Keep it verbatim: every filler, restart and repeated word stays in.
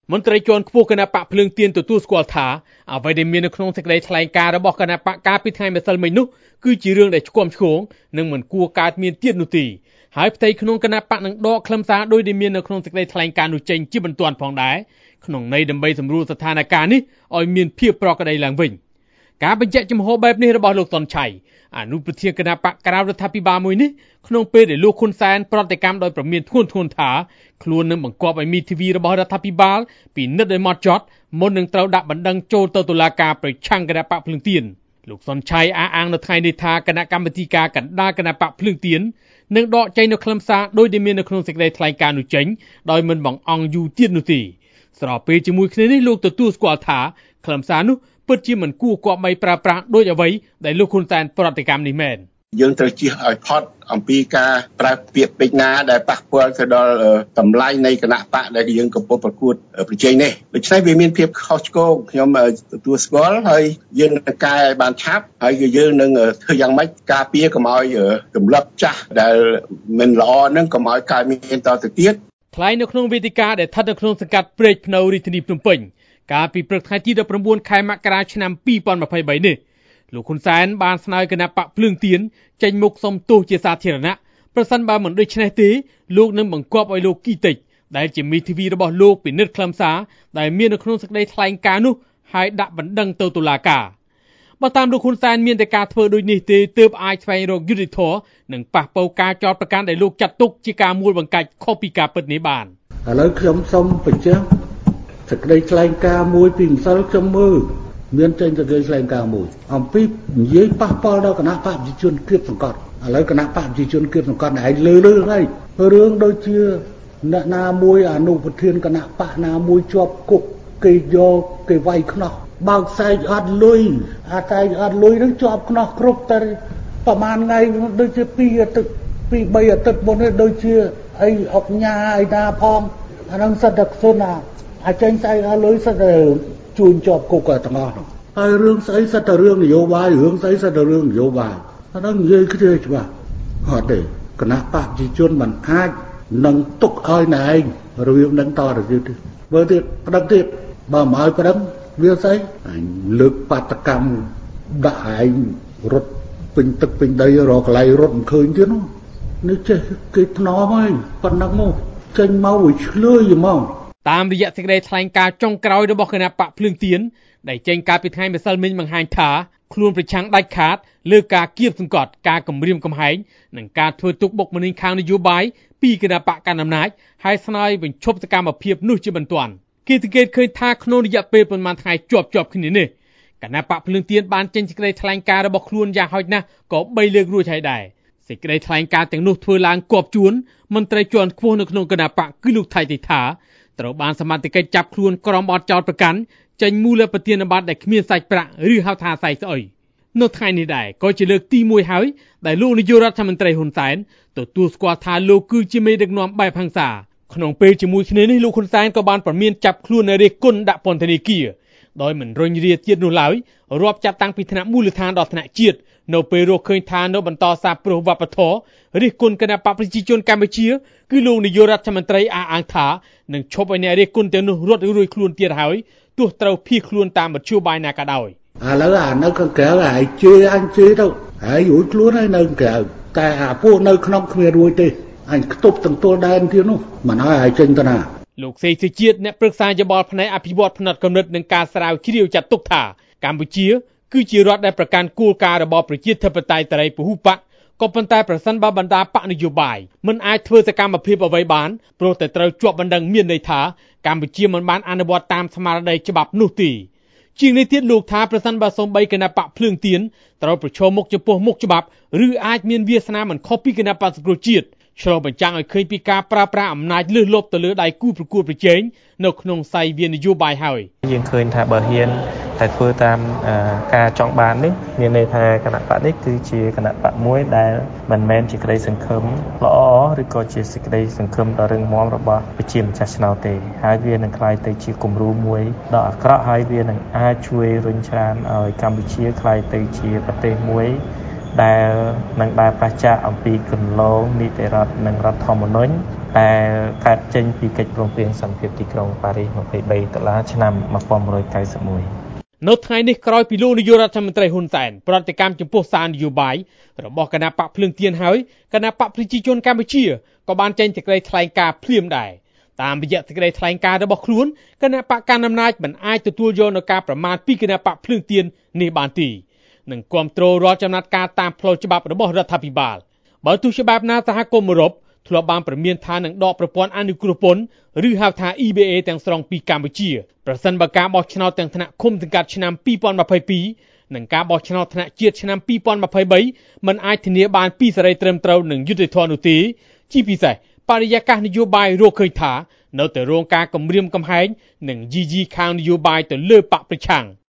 មន្ត្រីជាន់ខ្ពស់គណៈបកភ្លើងទៀនទទួលស្គាល់ថាអ្វីដែលមាននៅក្នុងសេចក្តីថ្លែងការណ៍របស់គណៈបកកាលពីថ្ងៃម្សិលមិញនោះគឺជារឿងដែលឆ្គាំឆ្គងនិងមិនគួរកើតមានទៀតនោះទេហើយផ្ទៃក្នុងគណៈបកនឹងដកខ្លឹមសារដោយដែលមាននៅក្នុងសេចក្តីថ្លែងការណ៍នោះចេញជាបន្ទាន់ផងដែរក្នុងន័យដើម្បីសម្រួលស្ថានភាពនេះឲ្យមានភាពប្រក្រតីឡើងវិញការបញ្ជាក់ចំហបែបនេះរបស់លោកសុនឆៃអនុប្រធានគណៈបកក្រៅរដ្ឋាភិបាលមួយនេះក្នុងពេលដែលលោកហ៊ុនសែនប្រតិកម្មដោយប្រមានធ្ងន់ធ្ងរថាខ្លួននឹងបង្គាប់ឲ្យមីធីវីរបស់រដ្ឋាភិបាលពិនិត្យឲ្យហ្មត់ចត់មុននឹងត្រូវដាក់បណ្ដឹងចូលទៅតុលាការប្រឆាំងគណៈបកភ្លើងទៀនលោកសុនឆៃអះអាងនៅថ្ងៃនេះថាគណៈកម្មាធិការកណ្ដាលគណៈបកភ្លើងទៀននឹងដកចេញនៅខ្លឹមសារដោយដែលមាននៅក្នុងសេចក្តីថ្លែងការណ៍នោះចេញដោយមិនបង្អង់យូរទៀតនោះទេស្របពេលជាមួយគ្នានេះលោកទទួលស្គាល់ថាខ្លឹមសារនោះពិតជាមិនគួរគប្បីប្រើប្រាស់ដោយអ្វីដែលលោកហ៊ុនសែនប្រតិកម្មនេះមែនយើងត្រូវជៀសឲ្យផុតអំពីការប្រើពាក្យពេចន៍ណាដែលប៉ះពាល់ទៅដល់តម្លៃនៃគណៈបកដែលយើងកំពុងប្រកួតប្រជែងនេះដូច្នេះវាមានភាពខុសឆ្គងខ្ញុំទទួលស្គាល់ហើយយើងនឹងកែឲ្យបានឆាប់ហើយគឺយើងនឹងធ្វើយ៉ាងម៉េចការពារកុំឲ្យទម្លាប់ចាស់ដែលមិនល្អនឹងកុំឲ្យកើតមានតទៅទៀតថ្លែងនៅក្នុងវេទិកាដែលស្ថិតនៅក្នុងសង្កាត់ព្រែកភ្នៅរាជធានីភ្នំពេញកាលពីព្រឹកថ្ងៃទីដប់ប្រាំបួនខែមករាឆ្នាំពីរពាន់ម្ភៃបីនេះលោកហ៊ុនសែនបានស្នើគណៈបកភ្លើងទៀនចេញមុខសុំទោសជាសាធារណៈប្រសិនបើមិនដូច្នេះទេលោកនឹងបង្គាប់ឲ្យលោកគីតិចដែលជាមីធីវីរបស់លោកពិនិត្យខ្លឹមសារដែលមាននៅក្នុងសេចក្តីថ្លែងការណ៍នោះហើយដាក់បណ្ដឹងទៅតុលាការបើតាមលោកហ៊ុនសែនមានតែការធ្វើដូចនេះទេទើបអាចស្វែងរកយុត្តិធម៌និងប៉ះប៉ូវការចោទប្រកាន់ដែលលោកចាត់ទុកជាការមួលបង្កាច់ខុសពីការពិតនេះបានឥឡូវខ្ញុំសូមបញ្ជាក់សេចក្តីថ្លែងការណ៍មួយពីម្សិលខ្ញុំមើលមានចេញសេចក្តីថ្លែងការណ៍មួយអំពីនិយាយប៉ះពាល់ដល់គណៈបកប្រជាជនគៀបសង្កត់ឥឡូវគណៈបកប្រជាជនគៀបសង្កត់ឯងលើលើហើយរឿងដូចជាអ្នកណាមួយអនុប្រធានគណៈបកណាមួយជាប់គុកគេយកគេវាយខ្នោះបើកផ្សែងអត់លុយអាតែអត់លុយនឹងជាប់ខ្នោះគ្រប់តែប្រហែលថ្ងៃដូចជាពីរអាទិត្យពីរបីអាទិត្យមុននេះដូចជាអីអុកញ៉ាអីណាផងអានឹងសិតតែសុនណាអាចចេញស្អីអត់លុយសិតតែជួញជាប់គុកទាំងអស់នោះហើយរឿងស្អីសិតតែរឿងនយោបាយរឿងស្អីសិតតែរឿងនយោបាយអានឹងនិយាយគ្នាច្បាស់អត់ទេគណៈបកប្រជាជនមិនអាចនឹងទុកឲ្យណែឯងរឿងនឹងតទៅទៀតមើលទៀតប្តឹងទៀតបើមិនឲ្យប្តឹងវាស្អីអញលើកបាតកម្មដាក់ឯងរត់ពេញទឹកពេញដីរកកន្លែងរត់មិនឃើញទៀតនោះនេះចេះគេថ្នមហើយប៉ុណ្ណឹងមកចេញមកឲ្យឆ្លើយហ្មងតាមរយៈសេចក្តីថ្លែងការណ៍ចុងក្រោយរបស់គណៈបកភ្លើងទៀនដែលចេញកាលពីថ្ងៃម្សិលមិញបង្ហាញថាខ្លួនប្រឆាំងដាច់ខាតលើការគៀបសង្កត់ការគំរាមកំហែងនិងការធ្វើទុកបុកម្នេញខាងនយោបាយពីគណៈបកកណ្ដាលអំណាចហើយស្នើឲ្យបញ្ឈប់សកម្មភាពនោះជាបន្ទាន់គេសង្កេតឃើញថាក្នុងរយៈពេលប្រមាណថ្ងៃជាប់ជាប់គ្នានេះគណៈបកភ្លើងទៀនបានចេញសេចក្តីថ្លែងការណ៍របស់ខ្លួនយ៉ាងហោចណាស់ក៏បីលើករួចហើយដែរសេចក្តីថ្លែងការណ៍ទាំងនោះធ្វើឡើងគប់ជួនមន្ត្រីជាន់ខ្ពស់នៅក្នុងគណៈបកគឺលោកថៃទីថាត្រូវបានសមត្ថកិច្ចចាប់ខ្លួនក្រុមបទចោទប្រកាន់ចេញមូលប្រធានបទដែលគ្មានសាច់ប្រាក់ឬហៅថាសាច់ស្អុយនៅថ្ងៃនេះដែរក៏ជាលើកទីមួយហើយដែលលោកនាយករដ្ឋមន្ត្រីហ៊ុនសែនទទួលស្គាល់ថាលោកគឺជាមេដឹកនាំបែបហិង្សាក្នុងពេលជាមួយគ្នានេះលោកហ៊ុនសែនក៏បានប្រមានចាប់ខ្លួននារីគុណដាក់ពន្ធនាគារដោយមិនរុញរាទៀតនោះឡើយរាប់ចាប់តាំងពីថ្នាក់មូលដ្ឋានដល់ថ្នាក់ជាតិនៅពេលរកឃើញថានៅបន្តសារព្រោះវប្បធម៌រិះគន់គណៈបកប្រជាជនកម្ពុជាគឺលោកនាយករដ្ឋមន្ត្រីអះអាងថានឹងឈប់ឲ្យអ្នករិះគន់ទាំងនោះរត់រួចខ្លួនទៀតហើយទោះត្រូវភៀសខ្លួនតាមមធ្យោបាយណាក៏ដោយឥឡូវអានៅខាងក្រៅហើយជេរអញជេរទៅហើយរួចខ្លួនហើយនៅក្រៅតែអាពួកនៅក្នុងគ្មានរួចទេអញខ្ទប់ទាំងទល់ដែនទៀតនោះមិនឲ្យឲ្យចេញទៅណាលោកសេសុជាតិអ្នកប្រឹក្សាយោបល់ផ្នែកអភិវឌ្ឍផ្នែកគំនិតនិងការស្រាវជ្រាវចាត់ទុកថាកម្ពុជាគឺជារដ្ឋដែលប្រកាន់គោលការណ៍របបប្រជាធិបតេយ្យសេរីពហុបកក៏ប៉ុន្តែប្រសិនបើបណ្ដាបកនយោបាយមិនអាចធ្វើសកម្មភាពអ្វីបានព្រោះតែត្រូវជាប់បណ្ដឹងមានន័យថាកម្ពុជាមិនបានអនុវត្តតាមស្មារតីច្បាប់នោះទេជាងនេះទៀតលោកថាប្រសិនបើសូម្បីគណៈបកភ្លើងទៀនត្រូវប្រឈមមុខចំពោះមុខច្បាប់ឬអាចមានវាសនាមិនខុសពីគណៈបកសង្គ្រោះជាតិឆ្លុះបញ្ចាំងឲ្យឃើញពីការប្រើប្រាស់អំណាចលើសលប់ទៅលើដៃគូប្រកួតប្រជែងនៅក្នុងស័យវានយោបាយហើយយើងឃើញថាបើហ៊ានតែធ្វើតាមការចង់បាននេះមានន័យថាគណៈបកនេះគឺជាគណៈបកមួយដែលមិនមែនជាក្តីសង្ឃឹមល្អឬក៏ជាសេចក្តីសង្ឃឹមដ៏រឹងមាំរបស់ប្រជាម្ចាស់ឆ្នោតទេហើយវានឹងក្លាយទៅជាគំរូមួយដ៏អាក្រក់ហើយវានឹងអាចជួយរុញច្រានឲ្យកម្ពុជាក្លាយទៅជាប្រទេសមួយដែលនឹងដើរប្រឆាំងអំពីគន្លងនីតិរដ្ឋនិងរដ្ឋធម្មនុញ្ញដែលកើតចេញពីកិច្ចព្រមព្រៀងសន្តិភាពទីក្រុងប៉ារីសยี่สิบสามដុល្លារឆ្នាំnineteen ninety-one នៅថ្ងៃនេះក្រោយពីលោកនាយករដ្ឋមន្ត្រីហ៊ុនសែនប្រតិកម្មចំពោះសារនយោបាយរបស់គណៈបកភ្លើងទៀនហើយគណៈបកប្រជាជនកម្ពុជាក៏បានចេញសេចក្តីថ្លែងការណ៍ភ្លាមដែរតាមរយៈសេចក្តីថ្លែងការណ៍របស់ខ្លួនគណៈបកកណ្ដាលអំណាចមិនអាចទទួលយកនូវការប្រមាថពីគណៈបកភ្លើងទៀននេះបានទេនិងគ្រប់គ្រងរាល់ចំណាត់ការតាមផ្លូវច្បាប់របស់រដ្ឋាភិបាលបើទោះជាបែបណាសហគមន៍អឺរ៉ុបធ្លាប់បានព្រមានថានឹងដកប្រព័ន្ធអនុគ្រោះពន្ធឬហៅថា E B A ទាំងស្រុងពីកម្ពុជាប្រសិនបើការបោះឆ្នោតទាំងថ្នាក់ឃុំសង្កាត់ឆ្នាំtwenty twenty-twoនិងការបោះឆ្នោតថ្នាក់ជាតិឆ្នាំtwenty twenty-threeមិនអាចធានាបានពីសេរីត្រឹមត្រូវនិងយុត្តិធម៌នោះទេជាពិសេសបរិយាកាសនយោបាយរកឃើញថានៅតែរងការគំរាមកំហែងនិងយីយីខាងនយោបាយទៅលើបកប្រឆាំង